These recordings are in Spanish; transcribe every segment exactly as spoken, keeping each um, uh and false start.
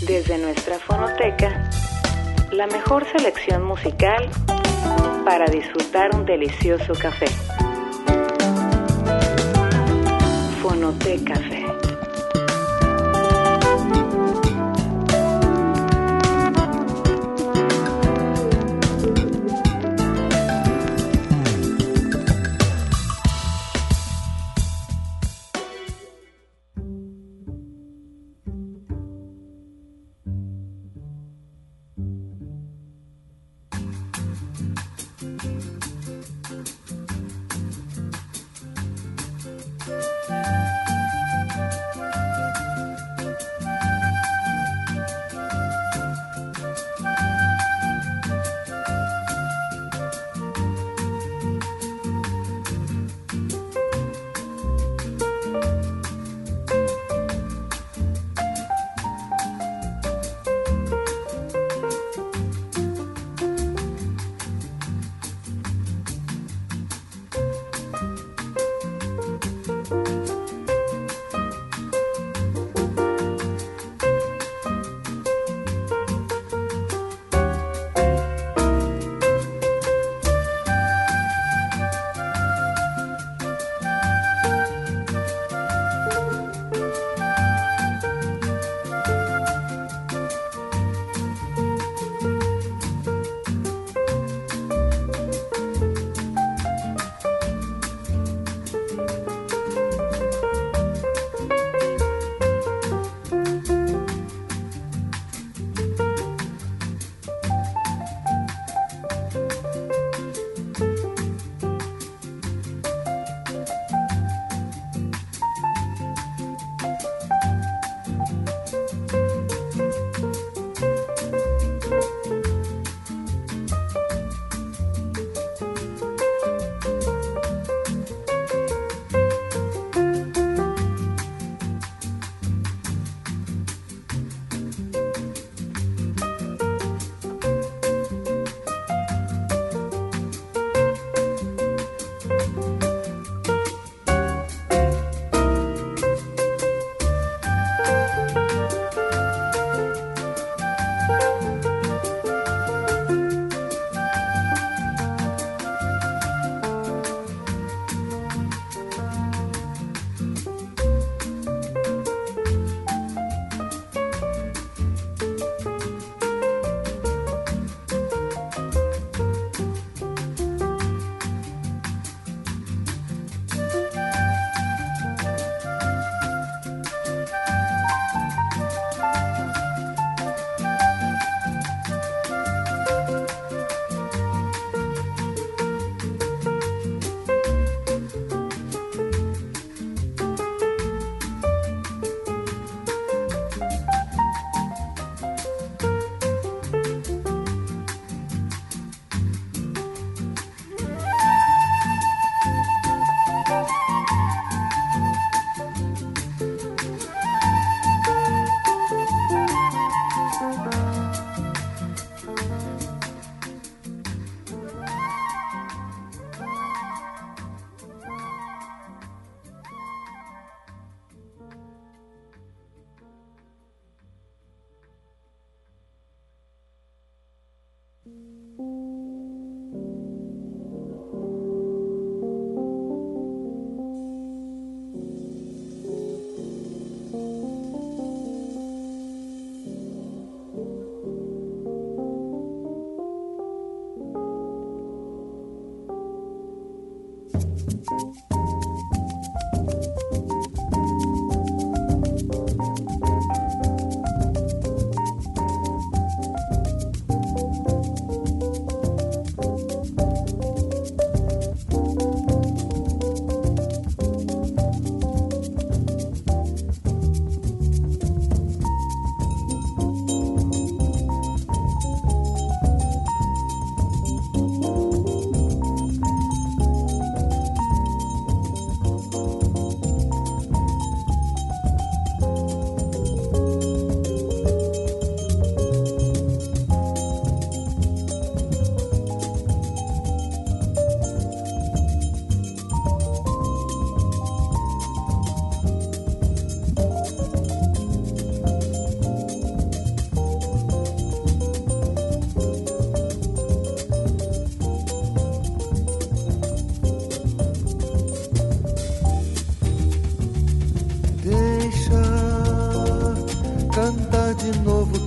Desde nuestra fonoteca, la mejor selección musical para disfrutar un delicioso café. Fonoteca Café.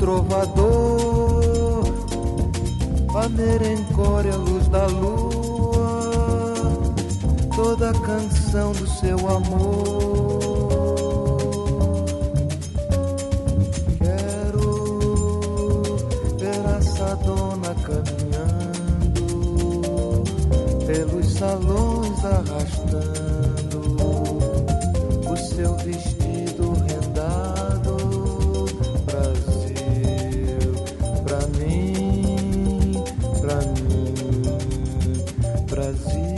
trovador, a merencória, a luz da lua, toda a canção do seu amor. Quero ver a Sadona caminhando pelos salões, arrastando o seu vestido rendado. Brasil, pra mim, pra mim, Brasil.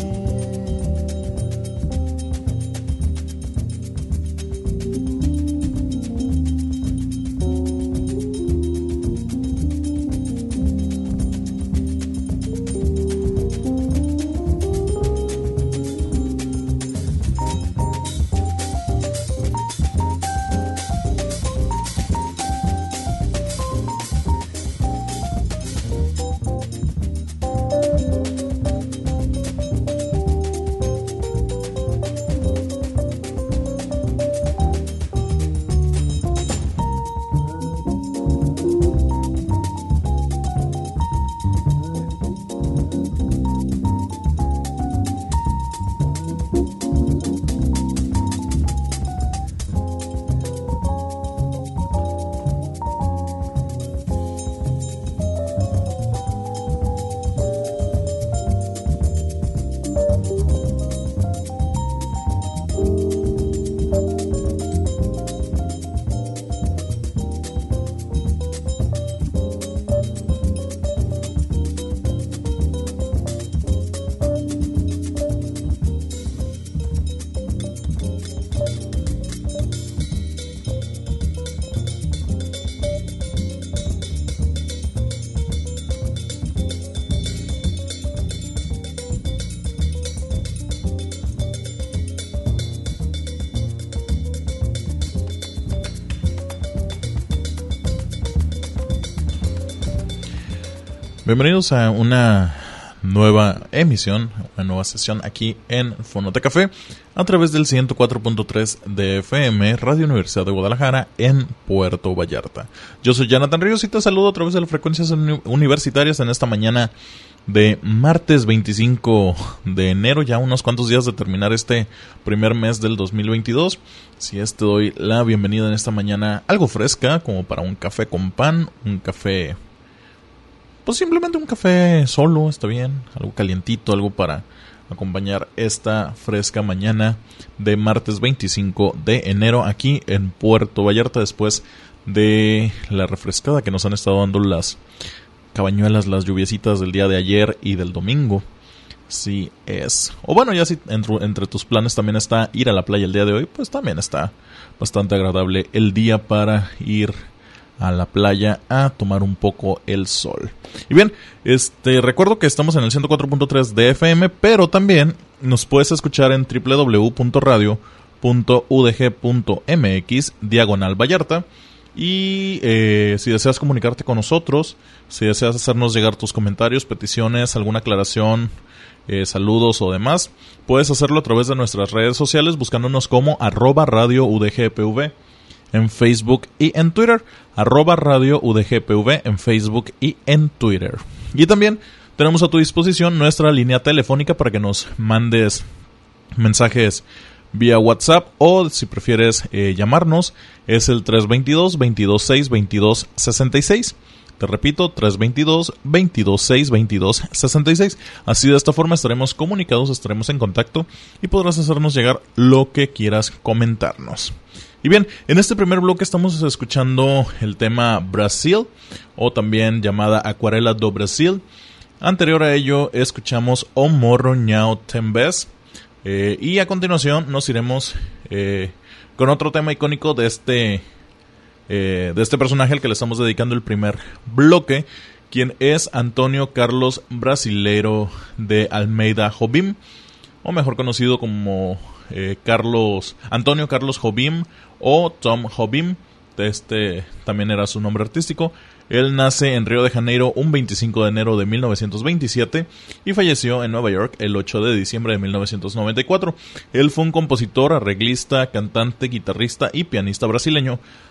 Bienvenidos a una nueva emisión, una nueva sesión aquí en Fonoteca Café a través del ciento cuatro punto tres de F M, Radio Universidad de Guadalajara en Puerto Vallarta. Yo soy Jonathan Ríos y te saludo a través de las frecuencias uni- universitarias en esta mañana de martes veinticinco de enero, ya unos cuantos días de terminar este primer mes del dos mil veintidós. Si es, te doy la bienvenida en esta mañana algo fresca, como para un café con pan, un café... Pues simplemente un café solo, está bien, algo calientito, algo para acompañar esta fresca mañana de martes veinticinco de enero aquí en Puerto Vallarta, después de la refrescada que nos han estado dando las cabañuelas, las lluviecitas del día de ayer y del domingo. Sí es. O bueno, ya si entre, entre tus planes también está ir a la playa el día de hoy, pues también está bastante agradable el día para ir a la playa a tomar un poco el sol. Y bien, este recuerdo que estamos en el ciento cuatro punto tres de F M, pero también nos puedes escuchar en doble u doble u doble u punto radio punto u d g punto m x diagonal Vallarta. Y eh, si deseas comunicarte con nosotros, si deseas hacernos llegar tus comentarios, peticiones, alguna aclaración, eh, saludos o demás, puedes hacerlo a través de nuestras redes sociales buscándonos como arroba radio U D G P V en Facebook y en Twitter, arroba radio U D G P V en Facebook y en Twitter. Y también tenemos a tu disposición nuestra línea telefónica para que nos mandes mensajes vía WhatsApp o si prefieres eh, llamarnos, es el tres dos dos, veintidós seis, veintidós sesenta y seis. Te repito, tres dos dos, veintidós seis, veintidós sesenta y seis. Así de esta forma estaremos comunicados, estaremos en contacto y podrás hacernos llegar lo que quieras comentarnos. Y bien, en este primer bloque estamos escuchando el tema Brasil, o también llamada Acuarela do Brasil. Anterior a ello escuchamos O Morro Nhau Tembés. Eh, y a continuación nos iremos eh, con otro tema icónico de este, eh, de este personaje al que le estamos dedicando el primer bloque, quien es Antonio Carlos Brasileiro de Almeida Jobim, o mejor conocido como eh, Carlos Antonio Carlos Jobim o Tom Jobim. Este también era su nombre artístico. Él nace en Río de Janeiro un veinticinco de enero de mil novecientos veintisiete y falleció en Nueva York el ocho de diciembre de mil novecientos noventa y cuatro. Él fue un compositor, arreglista, cantante, guitarrista y pianista brasileño.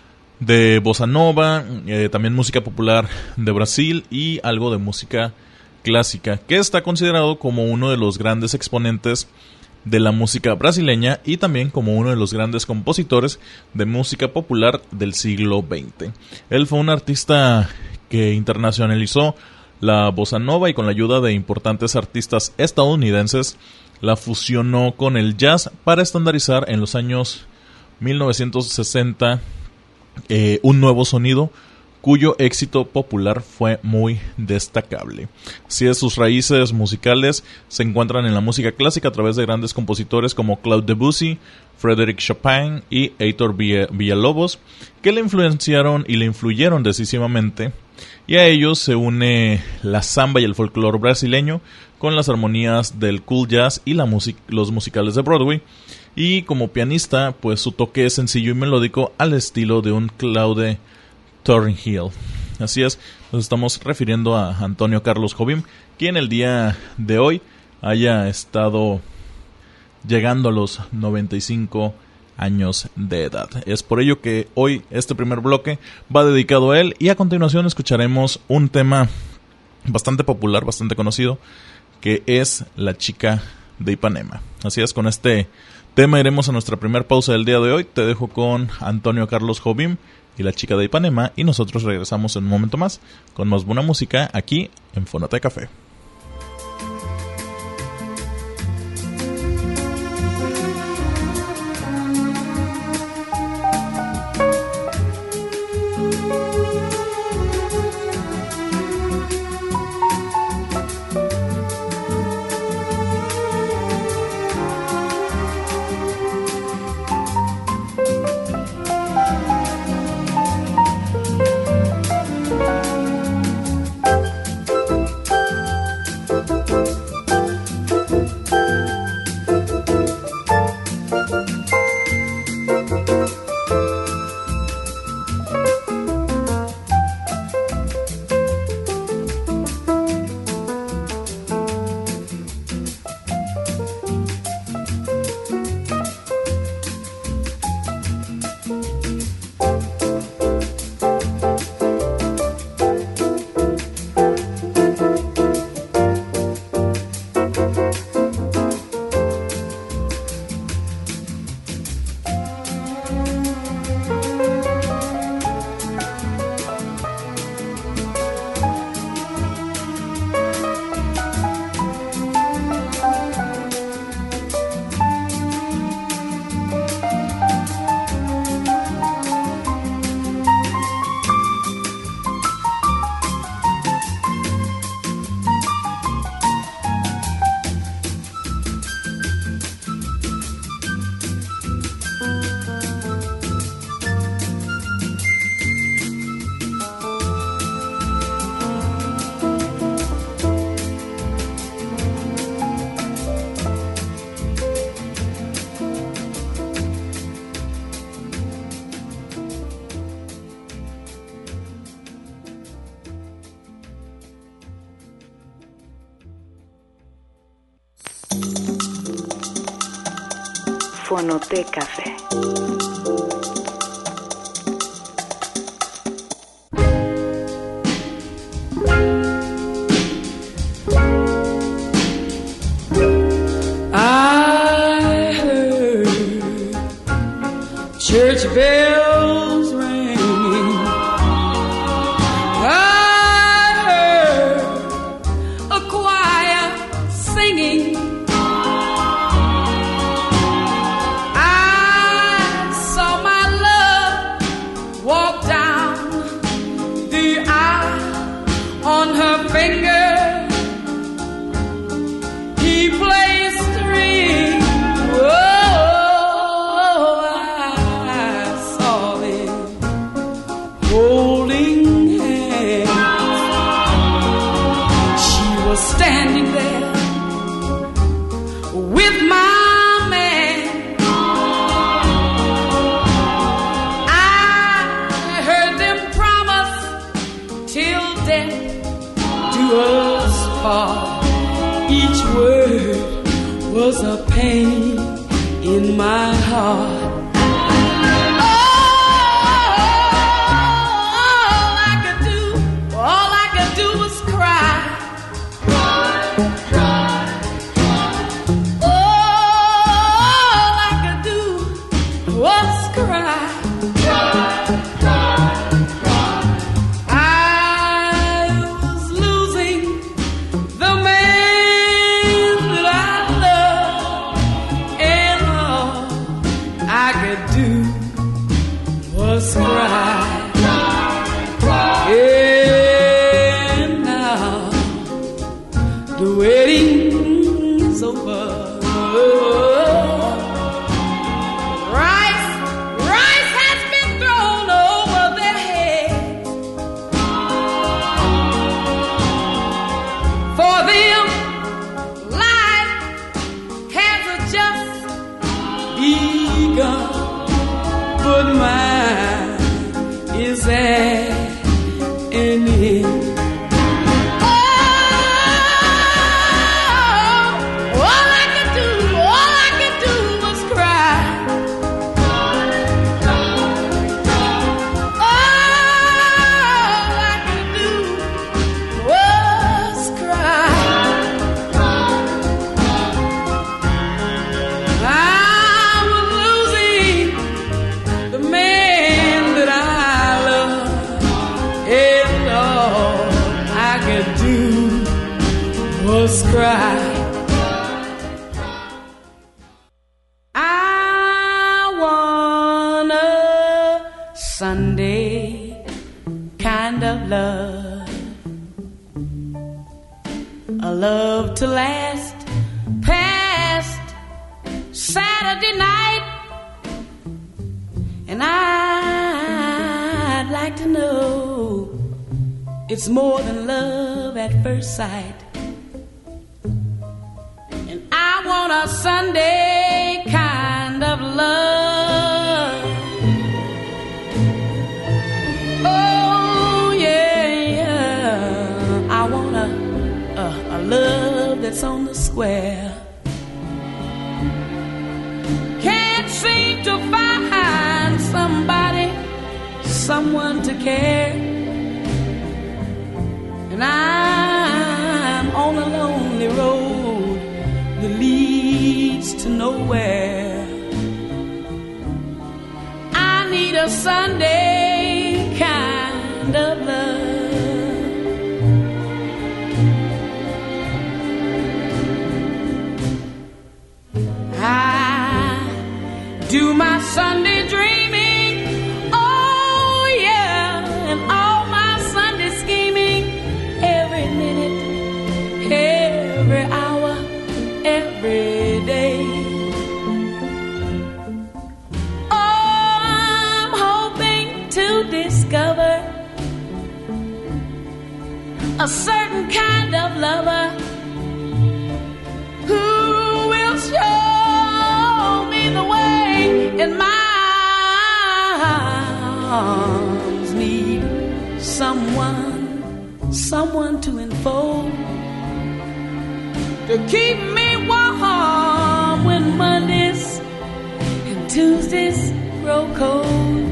de bossa nova, eh, también música popular de Brasil y algo de música clásica, que está considerado como uno de los grandes exponentes de la música brasileña y también como uno de los grandes compositores de música popular del siglo veinte. Él fue un artista que internacionalizó la bossa nova y con la ayuda de importantes artistas estadounidenses la fusionó con el jazz para estandarizar en los años mil novecientos sesenta eh, un nuevo sonido cuyo éxito popular fue muy destacable. Así es, sus raíces musicales se encuentran en la música clásica a través de grandes compositores como Claude Debussy, Frédéric Chopin y Heitor Villalobos, que le influenciaron y le influyeron decisivamente, y a ellos se une la samba y el folclore brasileño con las armonías del cool jazz y la music- los musicales de Broadway. Y como pianista, pues su toque es sencillo y melódico al estilo de un Claude Thornhill. Así es, nos estamos refiriendo a Antonio Carlos Jobim, quien el día de hoy haya estado llegando a los noventa y cinco años de edad. Es por ello que hoy este primer bloque va dedicado a él y a continuación escucharemos un tema bastante popular, bastante conocido, que es La Chica de Ipanema. Así es, con este tema iremos a nuestra primera pausa del día de hoy. Te dejo con Antonio Carlos Jobim y La Chica de Ipanema y nosotros regresamos en un momento más con más buena música aquí en Fonoteca Café. Fonoteca Café. I heard church bells ringing. I heard a choir singing. Each word was a pain in my heart. Oh, cry. I want a Sunday kind of love, a love to last past Saturday night, and I'd like to know it's more than love at first sight. And I want a Sunday kind of love. Oh yeah, yeah. I want a, a, a love that's on the square. Can't seem to find somebody, someone to care. And I'm on a lonely road that leads to nowhere. I need a Sunday kind of love. I do my Sunday dreaming, oh yeah, and all my Sunday scheming, every minute, every hour, every day. Oh, I'm hoping to discover a certain kind of lover who will show me the way, and my arms need someone, someone to enfold, to keep me warm when Mondays and Tuesdays grow cold.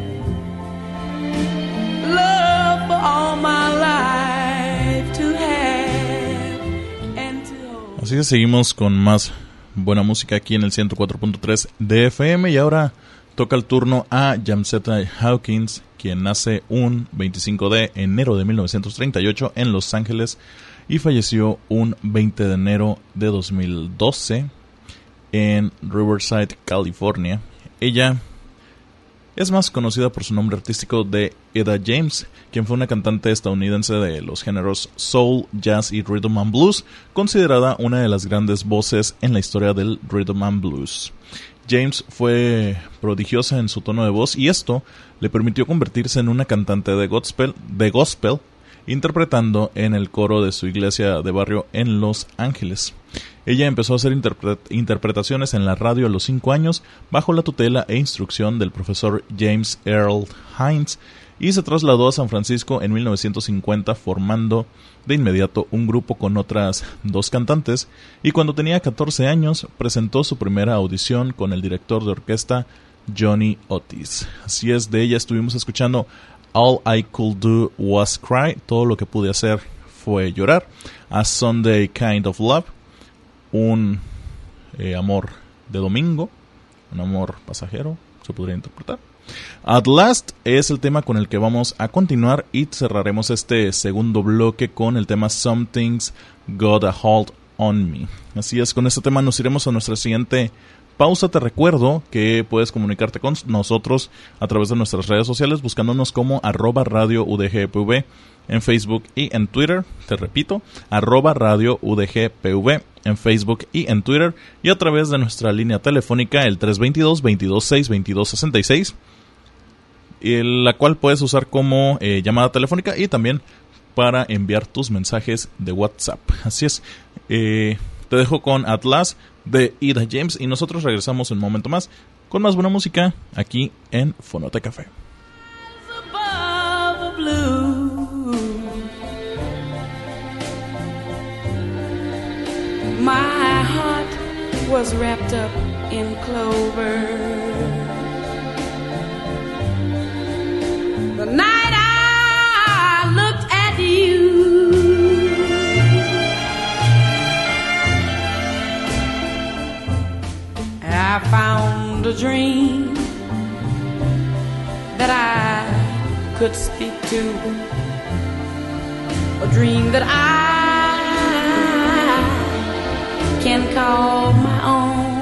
Love for all my life to have and to hold. Así que seguimos con más buena música aquí en el ciento cuatro punto tres de F M, y ahora toca el turno a Jamsetta Hawkins, quien nace un veinticinco de enero de mil novecientos treinta y ocho en Los Ángeles y falleció un veinte de enero de dos mil doce en Riverside, California. Ella es más conocida por su nombre artístico de Etta James, quien fue una cantante estadounidense de los géneros soul, jazz y rhythm and blues, considerada una de las grandes voces en la historia del rhythm and blues. James fue prodigiosa en su tono de voz, y esto le permitió convertirse en una cantante de gospel, de gospel, interpretando en el coro de su iglesia de barrio en Los Ángeles. Ella empezó a hacer interpre- interpretaciones en la radio a los cinco años bajo la tutela e instrucción del profesor James Earl Hines, y se trasladó a San Francisco en mil novecientos cincuenta, formando de inmediato un grupo con otras dos cantantes, y cuando tenía catorce años presentó su primera audición con el director de orquesta Johnny Otis. Así es, de ella estuvimos escuchando All I Could Do Was Cry, todo lo que pude hacer fue llorar, A Sunday Kind of Love, un eh, amor de domingo, un amor pasajero, se podría interpretar. At Last es el tema con el que vamos a continuar, y cerraremos este segundo bloque con el tema Something's Got a Hold on Me. Así es, con este tema nos iremos a nuestra siguiente pausa. Te recuerdo que puedes comunicarte con nosotros a través de nuestras redes sociales buscándonos como arroba radio udgpv en Facebook y en Twitter. Te repito, arroba radio udgpv en Facebook y en Twitter, y a través de nuestra línea telefónica el tres dos dos, veintidós seis, veintidós sesenta y seis, la cual puedes usar como eh, llamada telefónica y también para enviar tus mensajes de WhatsApp. Así es, eh, te dejo con Atlas de Etta James, y nosotros regresamos en un momento más con más buena música aquí en Fonota Café. My heart was wrapped up in clover. The night I looked at you, I found a dream that I could speak to, a dream that I can call my own.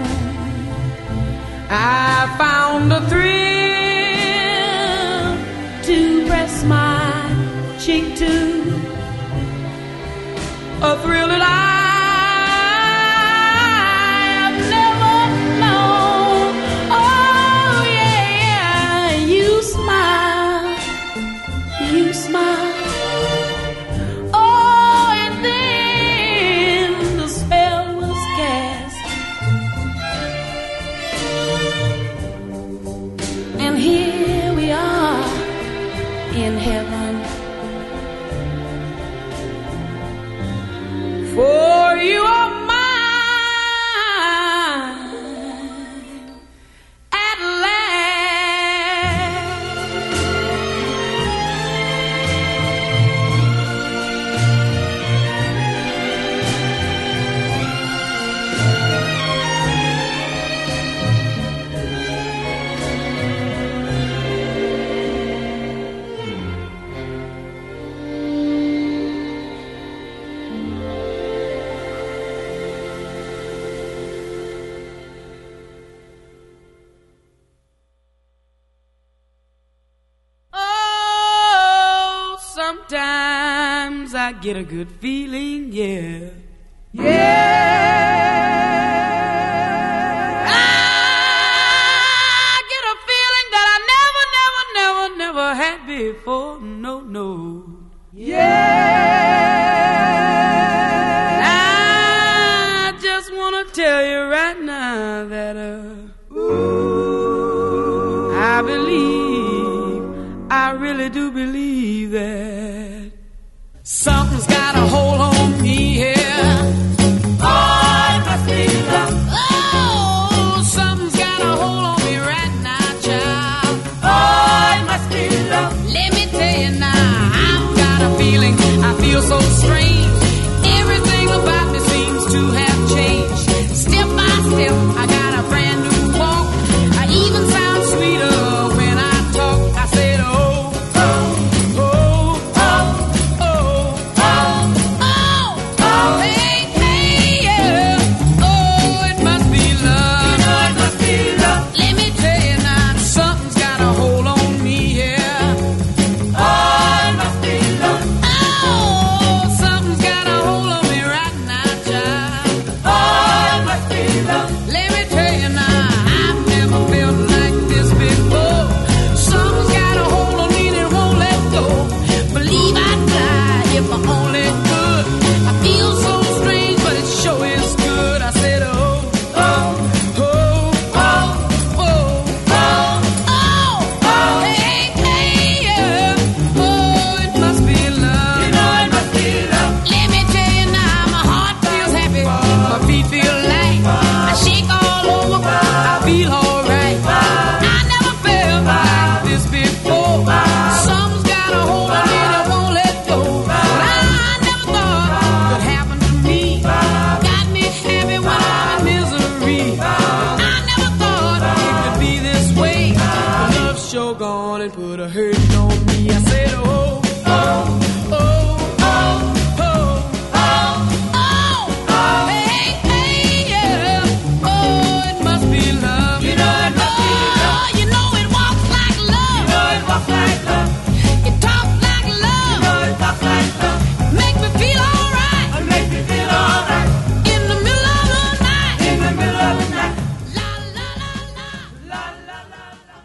I found a thrill to press my cheek to, a thrill that I have never known. Oh yeah, you smile, you smile. Oh, and then the spell was cast, and here we are in heaven. For you are mine at last. Sometimes I get a good feeling, yeah. Yeah. I get a feeling that I never, never, never, never had before. No, no. Yeah. I just want to tell you right now that uh, ooh, I believe, I really do believe that something's got a hold on me here. Oh, it must be love. Oh, something's got a hold on me right now, child. Oh, it must be love. Let me tell you now, I've got a feeling, I feel so strange. Everything about me seems to have changed. Step by step, I got a brand new walk. I even sound sweeter when I talk. I said, oh, oh, oh, oh, oh, oh, oh, hey, hey, yeah. Oh, it must be love. You know it must be love. Let me tell you now, something's got a hold on me, yeah. Oh, it must be love. Oh, something's got a hold on me right now, child. Oh, it must be love. Let me tell you now, I've never felt like this before. Something's got a hold on me that won't let go. Believe I'd fly if I only could. I feel so strange, but it sure is good. I said, oh, oh, oh, oh, oh, oh, oh, oh, hey, hey, yeah. Oh, it must be love. You know it must be love. Let me tell you now, my heart feels happy, my feet feel light. I shake all over, I feel alright. I never felt like this before. Something's got a hold on me that won't let go. I never thought it could happen to me. Got me happy when I'm in misery. I never thought it could be this way. But love's sure gone and put a hurting on me. I said, oh, oh, oh, oh, oh, oh, oh, hey, hey, yeah. Oh, it must be love. You know it must be love. Oh, you know it walks like love. You know it walks like love. It talks like love. You know it talks like love. Make me feel alright. It makes me feel alright. In the middle of the night. In the middle of the night. La la la la. La la la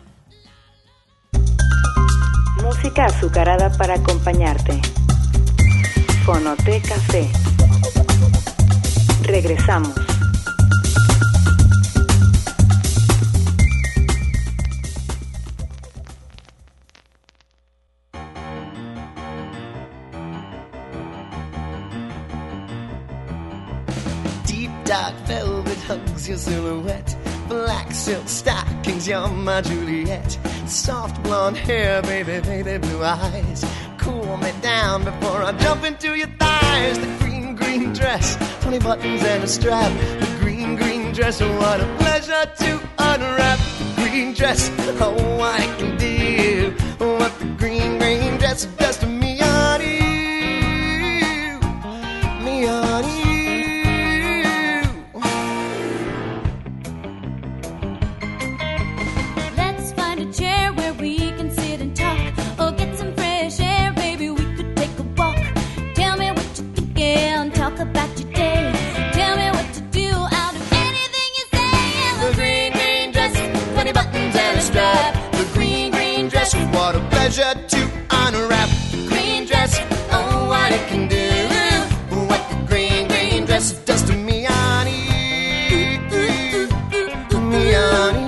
la. Música azucarada para acompañarte. Fonoteca Café. Regresamos. Deep dark velvet hugs your silhouette. Black silk stockings, you're my Juliet. Soft blonde hair, baby, baby, blue eyes. Cool me down before I jump into your thighs. The green, green dress, twenty buttons and a strap. The green, green dress, oh, what a pleasure to unwrap. The green dress, oh, I can do what the green, green dress does to me on you. Me on you. what a pleasure to unwrap the green dress. Oh, what it can do, what the green, green dress does to me, honey. Me, honey.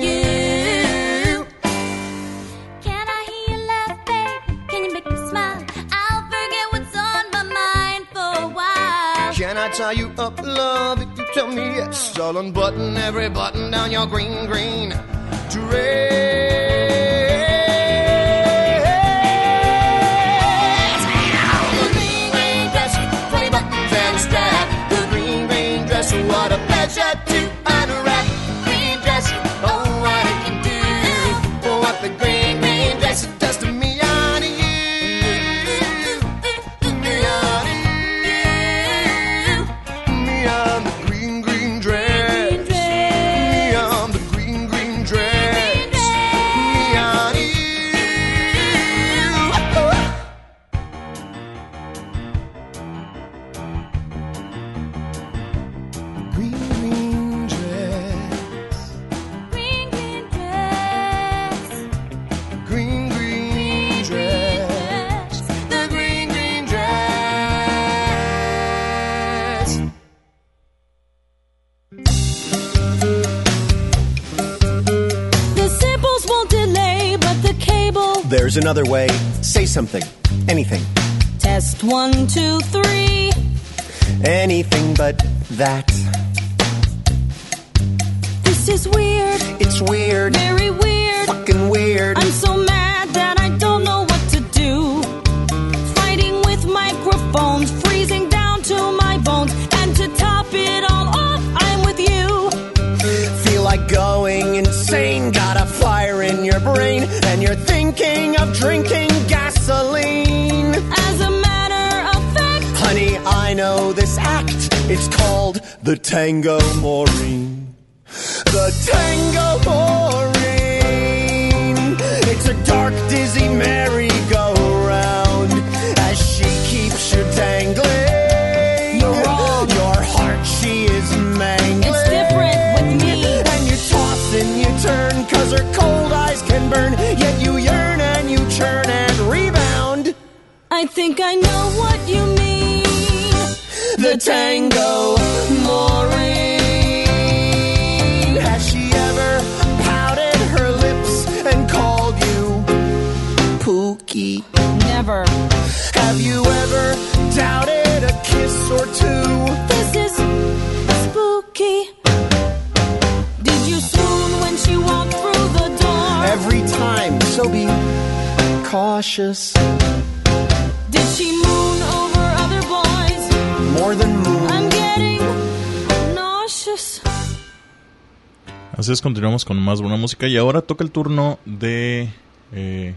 Can I hear you laugh, babe? Can you make me smile? I'll forget what's on my mind for a while. Can I tie you up, love, if you tell me yes? I'll unbutton every button down your green, green dress. The green, green dress, twenty buttons and a strap. The green, green dress, what a pleasure to unwrap. Green dress, oh, what it can do. What the green, green dress does to me, honey. Me, honey. Me on the green, green dress. Me on the green, green dress. Me on you. Green, green dress. Green, green dress. Green, green dress. The green, green dress. The samples won't delay, but the cable. There's another way. Say something. Anything. Test one, two, three. Anything but that. This is weird, It's weird. very weird. Fucking weird. I'm so mad that I don't know what to do. Fighting with microphones, freezing down to my bones. And to top it all off, I'm with you. Feel like going insane. Got a fire in your brain. And you're thinking of drinking gasoline. As a matter of fact, Honey, I know this act. It's called the Tango Maureen. The Tango Maureen. It's a dark, dizzy merry-go-round as she keeps you dangling. You're wrong. Your heart, she is mangling. It's different with me. And you toss and you turn, cause her cold eyes can burn. Yet you yearn and you churn and rebound. I think I know what you mean. The Tango Maureen. Has she ever pouted her lips and called you Pookie? Never. Have you ever doubted a kiss or two? This is spooky. Did you swoon when she walked through the door? Every time, so be cautious. Did she moon over other boys? More than moon. I'm getting nauseous. Así es, continuamos con más buena música y ahora toca el turno de eh,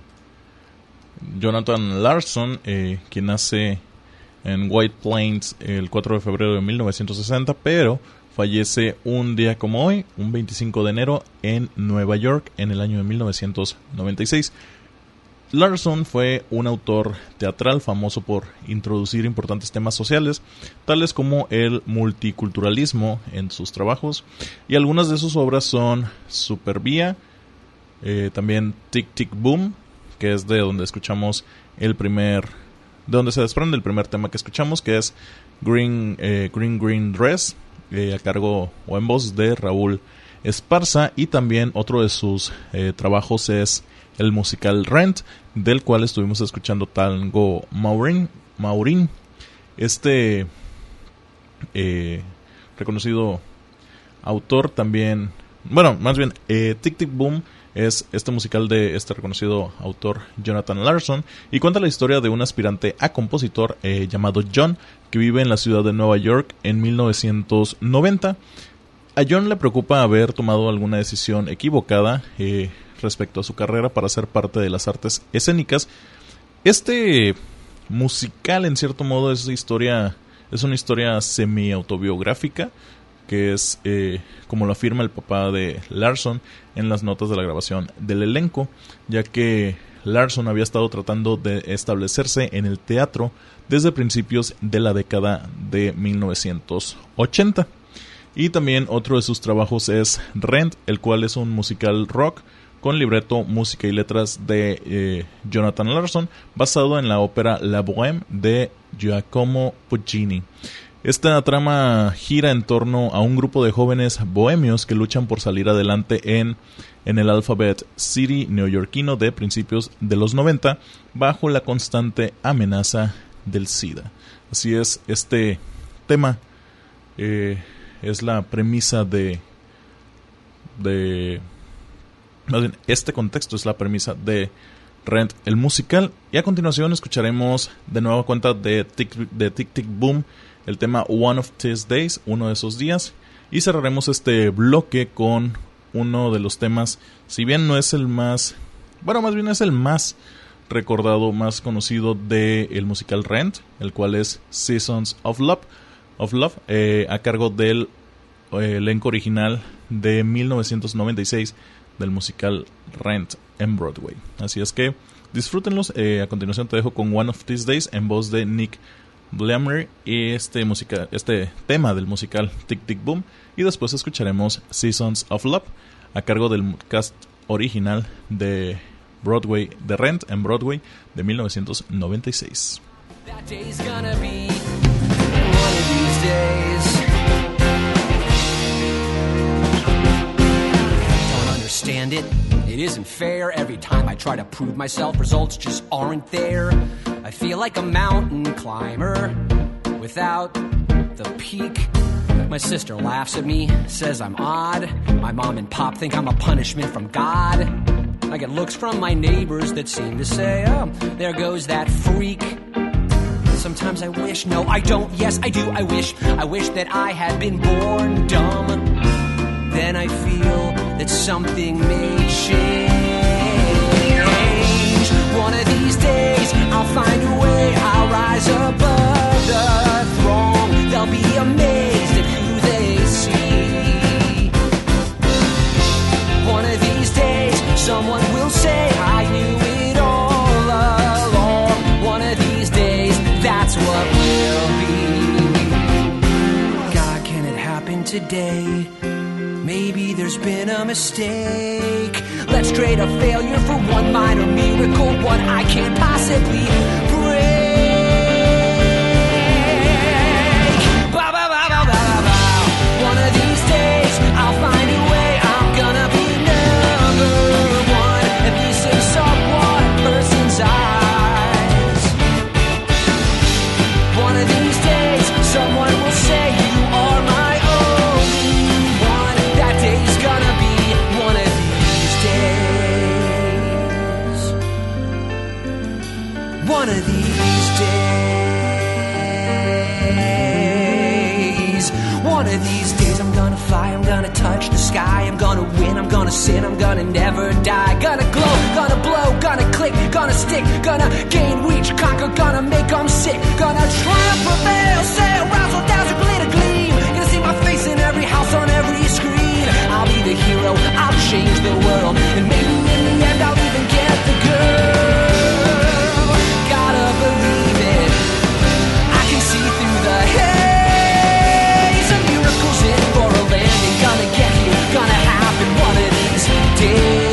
Jonathan Larson, eh, quien nace en White Plains el cuatro de febrero de mil novecientos sesenta, pero fallece un día como hoy, un veinticinco de enero, en Nueva York en el año de mil novecientos noventa y seis. Larson fue un autor teatral famoso por introducir importantes temas sociales, tales como el multiculturalismo en sus trabajos, y algunas de sus obras son Superbia, eh, también Tic Tic Boom, que es de donde escuchamos el primer, de donde se desprende el primer tema que escuchamos, que es Green eh, Green Green Dress, eh, a cargo o en voz de Raúl Esparza, y también otro de sus eh, trabajos es el musical Rent, del cual estuvimos escuchando Tango Maureen. Maureen. Este eh, reconocido autor también, bueno, más bien, eh, Tic Tic Boom es este musical de este reconocido autor Jonathan Larson, y cuenta la historia de un aspirante a compositor eh, llamado John, que vive en la ciudad de Nueva York en mil novecientos noventa. A John le preocupa haber tomado alguna decisión equivocada eh, respecto a su carrera para ser parte de las artes escénicas. Este musical, en cierto modo, es historia, es una historia semi-autobiográfica, que es, eh, como lo afirma el papá de Larson en las notas de la grabación del elenco, ya que Larson había estado tratando de establecerse en el teatro desde principios de la década de mil novecientos ochenta. Y también otro de sus trabajos es Rent, el cual es un musical rock con libreto, música y letras de eh, Jonathan Larson, basado en la ópera La Bohème de Giacomo Puccini. Esta trama gira en torno a un grupo de jóvenes bohemios que luchan por salir adelante en, en el Alphabet City neoyorquino de principios de los noventa, bajo la constante amenaza del SIDA. Así es, este tema eh, es la premisa de... de más bien, este contexto es la premisa de Rent, el musical. Y a continuación escucharemos de nueva cuenta de Tic, de Tic Tic Boom el tema One of These Days, uno de esos días, y cerraremos este bloque con uno de los temas, si bien no es el más, bueno, más bien es el más recordado, más conocido del musical Rent, el cual es Seasons of Love, of Love eh, a cargo del eh, elenco original de mil novecientos noventa y seis del musical Rent en Broadway. Así es que disfrútenlos. Eh, a continuación te dejo con One of These Days en voz de Nick Blamire y este, musical, este tema del musical Tic Tic Boom, y después escucharemos Seasons of Love a cargo del cast original de Broadway, de Rent en Broadway de mil novecientos noventa y seis. That day's gonna be one of these days. Don't understand it. It isn't fair. Every time I try to prove myself, results just aren't there. I feel like a mountain climber without the peak. My sister laughs at me, says I'm odd. My mom and pop think I'm a punishment from God. I get looks from my neighbors that seem to say, oh, there goes that freak. Sometimes I wish, no I don't, yes I do, I wish, I wish that I had been born dumb. Then I feel that something may change. One of these days I'll find a way, I'll rise above the throng. They'll be amazed at who they see. One of these days someone will say I knew it all along. One of these days that's what will be. God, can it happen today? Maybe there's been a mistake. Let's trade a failure for one minor miracle, one I can't possibly break. Ba, ba, ba, ba, ba, ba, ba. One of these days I'll find a way. I'm gonna be number one, at least in some one person's eyes. One of these days someone will say you are my only one. That day's gonna be one of these days. One of these days. One of these days I'm gonna fly, I'm gonna touch the sky, I'm gonna win, I'm gonna sin, I'm gonna never die. Gonna glow, gonna blow, gonna click, gonna stick, gonna gain, reach, conquer, gonna make them sick. Gonna triumph, prevail, sail, razzle, dazzle, glitter, gleam. Gonna see my face in every house, on every screen. I'll be the hero, I'll change the world, and maybe in the end I'll even get the girl. Gotta believe it, I can see through the haze. A miracle's in for a landing, gonna get here, gonna happen one of these days.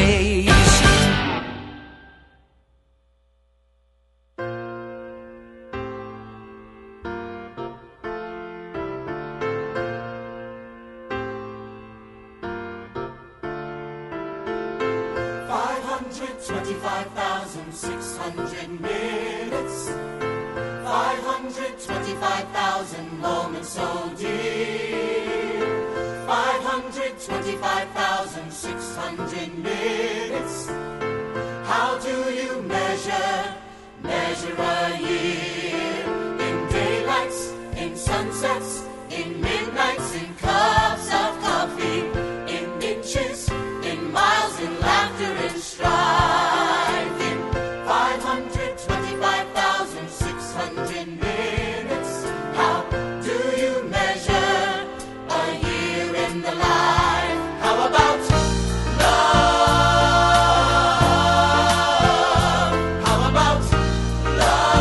five hundred twenty-five thousand six hundred minutes, five hundred twenty-five thousand moments so dear, five hundred twenty-five thousand six hundred minutes. How do you measure, measure a year? In daylights, in sunsets, in midnights, in cups of coffee, in inches, in miles, in laughter and strife, in five hundred twenty-five thousand six hundred minutes. How do you measure a year in the life? How about love? How about love?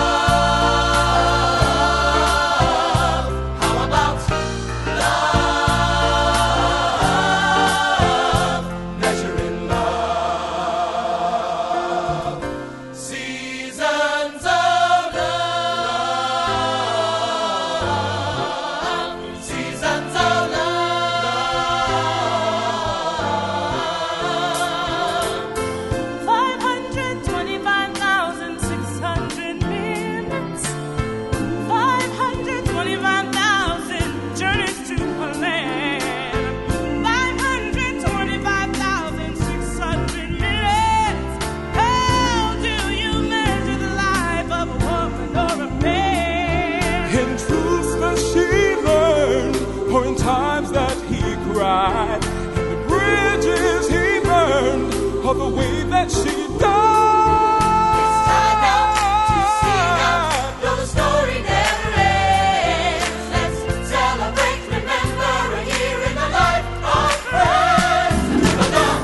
for the way that she does. It's time now to sing out, though the story never ends. Let's celebrate, remember a year in the life of friends. Love,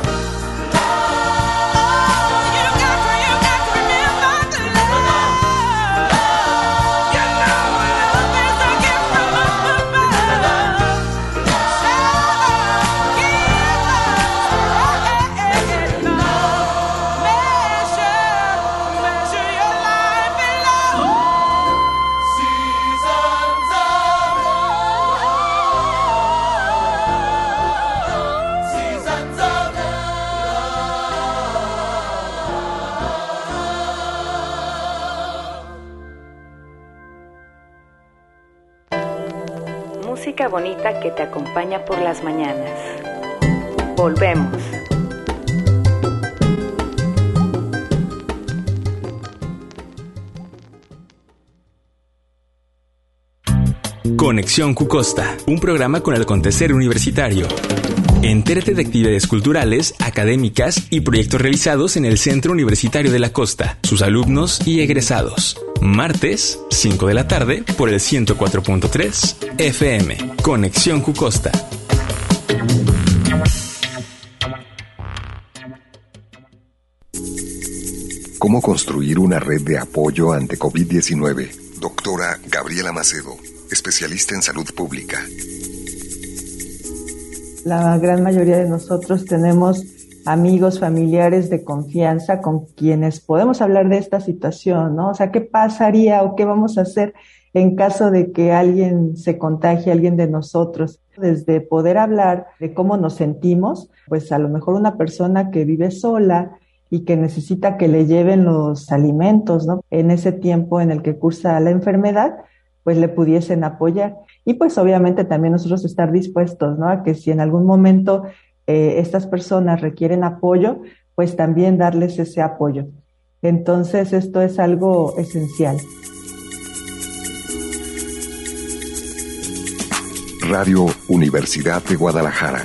love. You got to, you got to remember the love. You know love is a gift from up above. Música bonita que te acompaña por las mañanas. Volvemos. Conexión Cucosta, un programa con el acontecer universitario. Entérate de actividades culturales, académicas y proyectos realizados en el Centro Universitario de la Costa, sus alumnos y egresados. Martes, cinco de la tarde, por el ciento cuatro punto tres F M. Conexión Cucosta. ¿Cómo construir una red de apoyo ante COVID diecinueve? Doctora Gabriela Macedo, especialista en salud pública. La gran mayoría de nosotros tenemos amigos, familiares de confianza con quienes podemos hablar de esta situación, ¿no? O sea, ¿qué pasaría o qué vamos a hacer en caso de que alguien se contagie, alguien de nosotros? Desde poder hablar de cómo nos sentimos, pues a lo mejor una persona que vive sola y que necesita que le lleven los alimentos, ¿no? En ese tiempo en el que cursa la enfermedad, pues le pudiesen apoyar. Y pues obviamente también nosotros estar dispuestos, ¿no? A que si en algún momento eh, estas personas requieren apoyo, pues también darles ese apoyo. Entonces esto es algo esencial. Radio Universidad de Guadalajara.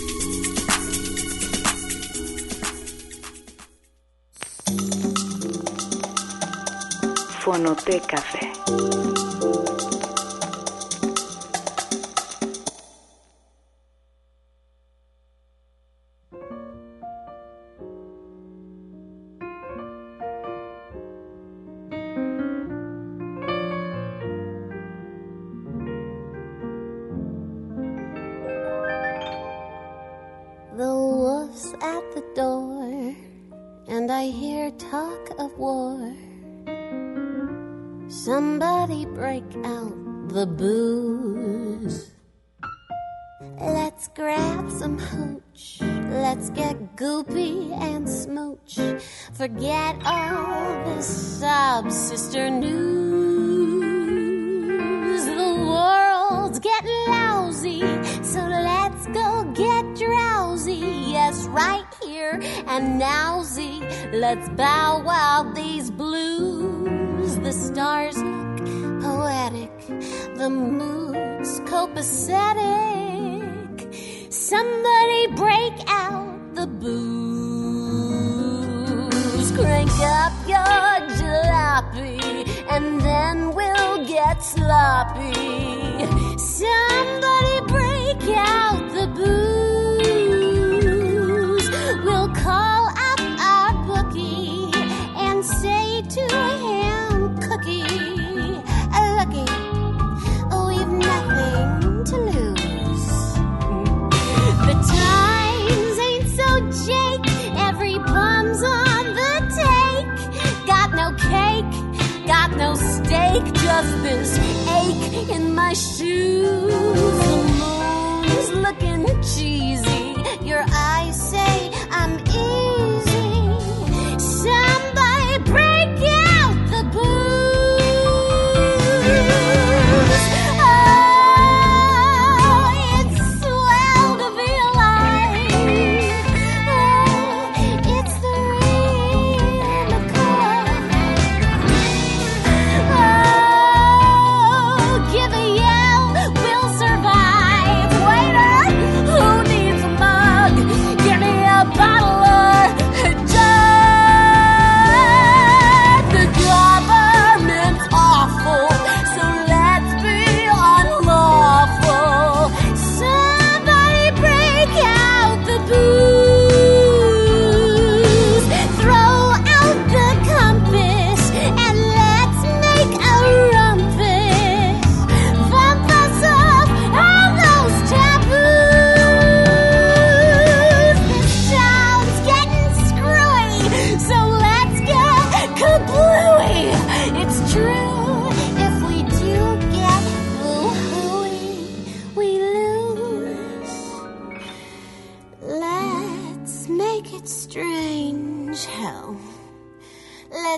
Fonoteca Fe. The wolf's at the door, and I hear talk of war. Somebody break out the booze. Let's grab some hooch. Let's get goopy and smooch. Forget all this sob-sister news. The world's getting lousy, so let's go get drowsy. Yes, right here and nowsy. Let's bow wow these blues. The stars look poetic, the mood's copacetic. Somebody break out the booze. Crank up your jalopy, and then we'll get sloppy. Somebody break out the booze. We'll call up our bookie and say to him, Cookie, looky, we've nothing to lose. The times ain't so jake, every bum's on the take. Got no cake, got no steak, just this ache in my shoes. The moon's looking cheesy, your eyes say I'm easy. Somebody break out the booze. Oh, it's swell to be alive. Oh, it's the real McCoy. Oh, give a yell, we'll survive. Waiter, who needs a mug? Give me a bottle of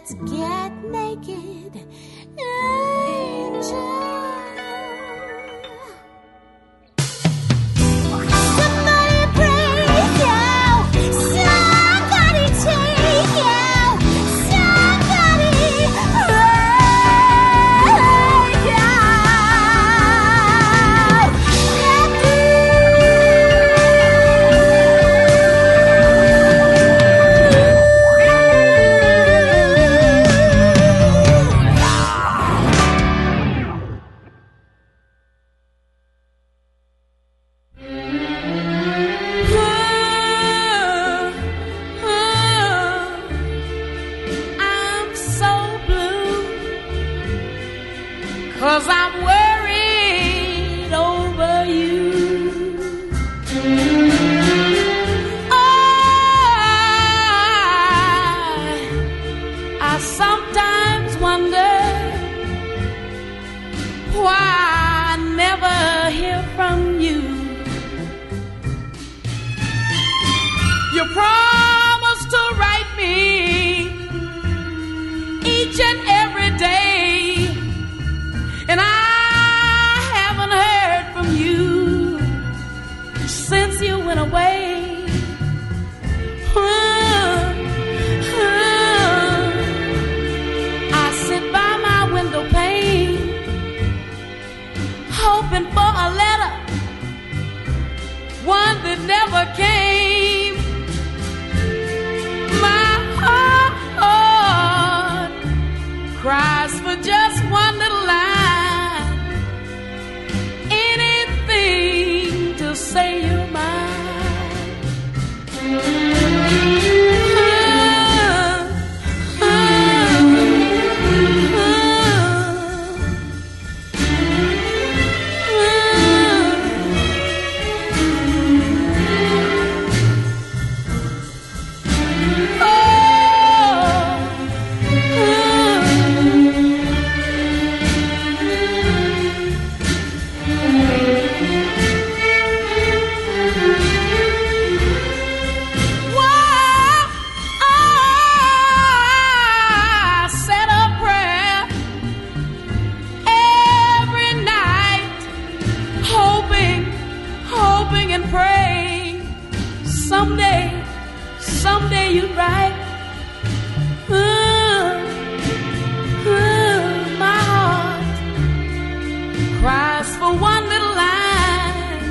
let's get naked, angel. Somebody break out, somebody take out, somebody break out. I'm so blue, 'cause I'm worried over you. I, I sometimes wonder why I never hear from you. You promised to write me each and every day, and I haven't heard from you since you went away. Uh, uh, I sit by my window pane, hoping for a letter, one that never came. My heart cries for just one little line, anything to say you're mine. Uh, uh, I said a prayer every night, hoping, hoping and praying someday, someday you'd write. Uh, uh, my heart cries for one little line,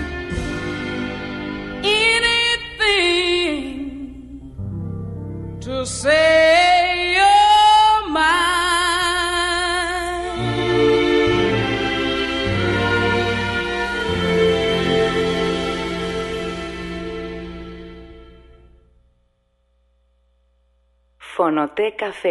anything to say you're mine. Fonoteca Café.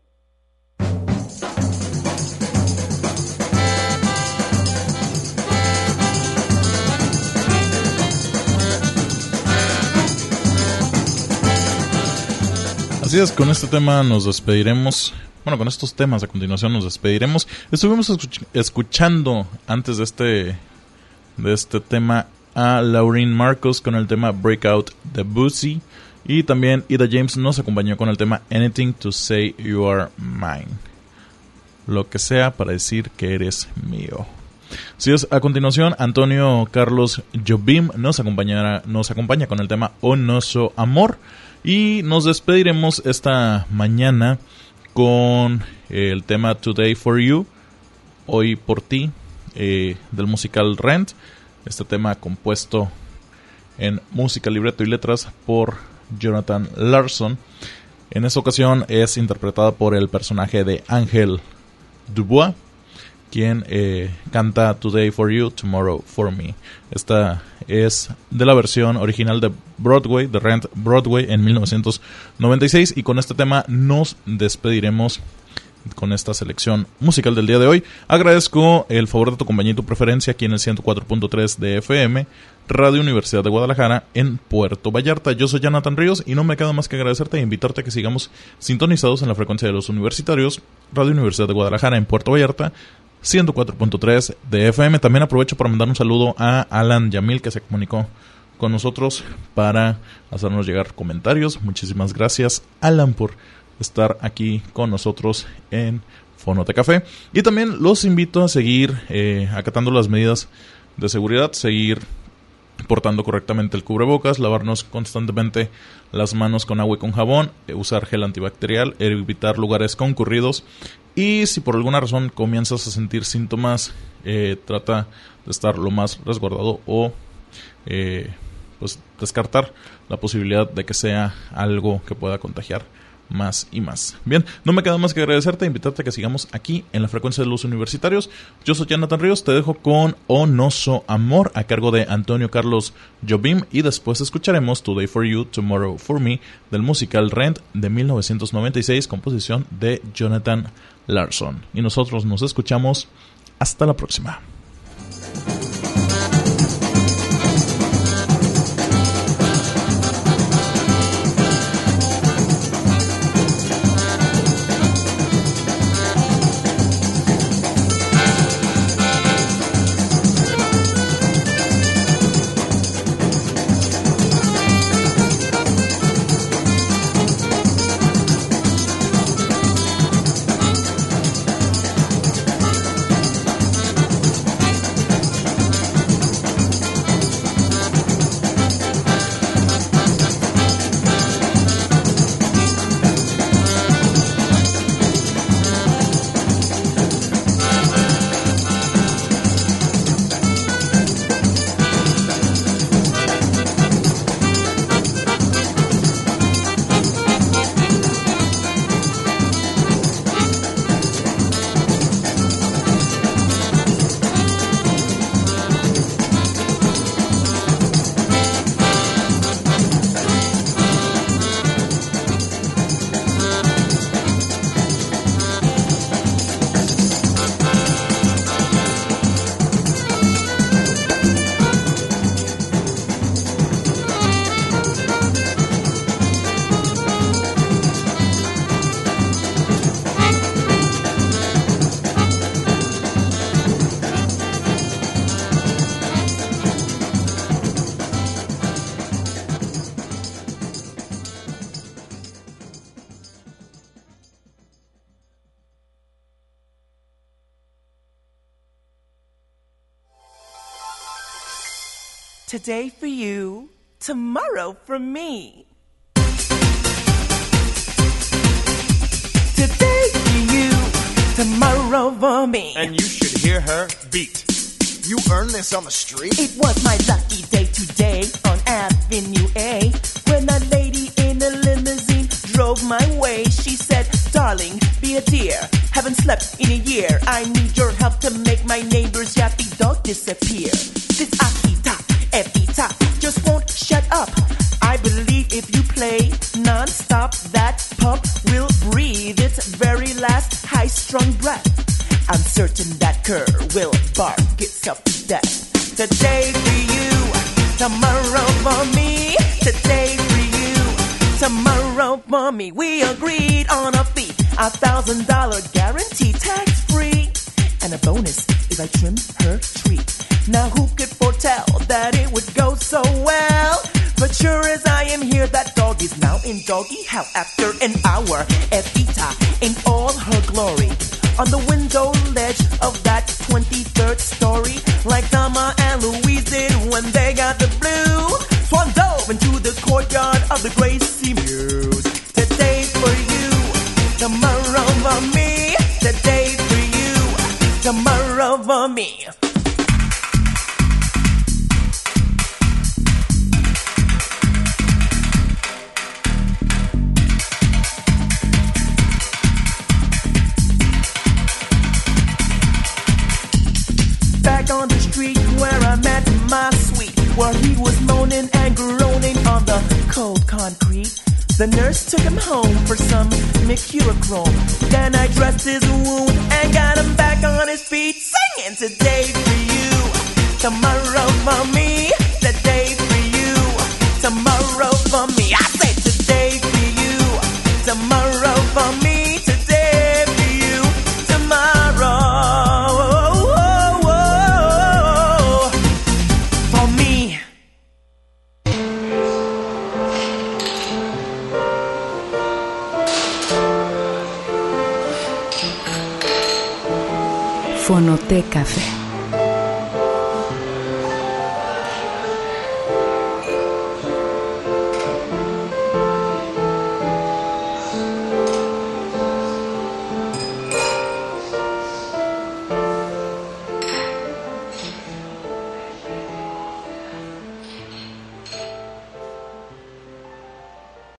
Así es, con este tema nos despediremos. Bueno, con estos temas a continuación nos despediremos. Estuvimos escuch- escuchando antes de este de este tema a Lauryn Marcos con el tema Breakout de Boosie. Y también Ida James nos acompañó con el tema Anything to Say You Are Mine. Lo que sea para decir que eres mío. Así es, a continuación Antonio Carlos Jobim nos acompañará, nos acompaña con el tema Onoso Amor. Y nos despediremos esta mañana con el tema Today for You, Hoy por ti, eh, del musical Rent. Este tema compuesto en música, libreto y letras por Jonathan Larson. En esta ocasión es interpretada por el personaje de Ángel Dubois, quien eh, canta Today for You, Tomorrow for Me. Esta es de la versión original de Broadway, de Rent Broadway en mil novecientos noventa y seis. Y con este tema nos despediremos con esta selección musical del día de hoy. Agradezco el favor de tu compañía y tu preferencia aquí en el ciento cuatro punto tres de F M, Radio Universidad de Guadalajara en Puerto Vallarta. Yo soy Jonathan Ríos y no me queda más que agradecerte e invitarte a que sigamos sintonizados en la frecuencia de los universitarios, Radio Universidad de Guadalajara en Puerto Vallarta, ciento cuatro punto tres de F M. También aprovecho para mandar un saludo a Alan Yamil, que se comunicó con nosotros para hacernos llegar comentarios. Muchísimas gracias, Alan, por estar aquí con nosotros en Fonote Café. Y también los invito a seguir eh, acatando las medidas de seguridad, seguir portando correctamente el cubrebocas, lavarnos constantemente las manos con agua y con jabón, eh, usar gel antibacterial, evitar lugares concurridos. Y si por alguna razón comienzas a sentir síntomas, eh, trata de estar lo más resguardado o eh, pues descartar la posibilidad de que sea algo que pueda contagiar más y más. Bien, no me queda más que agradecerte e invitarte a que sigamos aquí en la frecuencia de los universitarios. Yo soy Jonathan Ríos, te dejo con Onoso Amor a cargo de Antonio Carlos Jobim y después escucharemos Today for You, Tomorrow for Me del musical Rent de mil novecientos noventa y seis, composición de Jonathan Larson. Y nosotros nos escuchamos hasta la próxima. Today for you, tomorrow for me. Today for you, tomorrow for me. And you should hear her beat. You earned this on the street? It was my lucky day today on Avenue A, when a lady in a limousine drove my way. She said, darling, be a dear, haven't slept in a year. I need your help to make my neighbor's yappy dog disappear. This Akita, Evita, just won't shut up. I believe if you play non-stop, that pup will breathe its very last high-strung breath. I'm certain that cur will bark itself to death. Today for you, tomorrow for me. Today for you, tomorrow for me. We agreed on a fee, a thousand dollar guarantee, tax-free, and a bonus if I trim her tree. Now who could foretell that it would go so well? But sure as I am here, that dog is now in doggy hell. After an hour, Evita in all her glory, on the window ledge of that twenty-third story, like Thelma and Louise did when they got the blue. Swan dove into the courtyard of the Gracie Muse. Today for you, tomorrow for me. Today for you, tomorrow for me. Back on the street where I met my sweet, where he was moaning and groaning on the cold concrete. The nurse took him home for some mercurochrome. Then I dressed his wound and got him back on his feet, singing today for you, tomorrow for me. Today for you, tomorrow for me. I say today for you, tomorrow for me. Today for you, tomorrow. Fonoteca Café.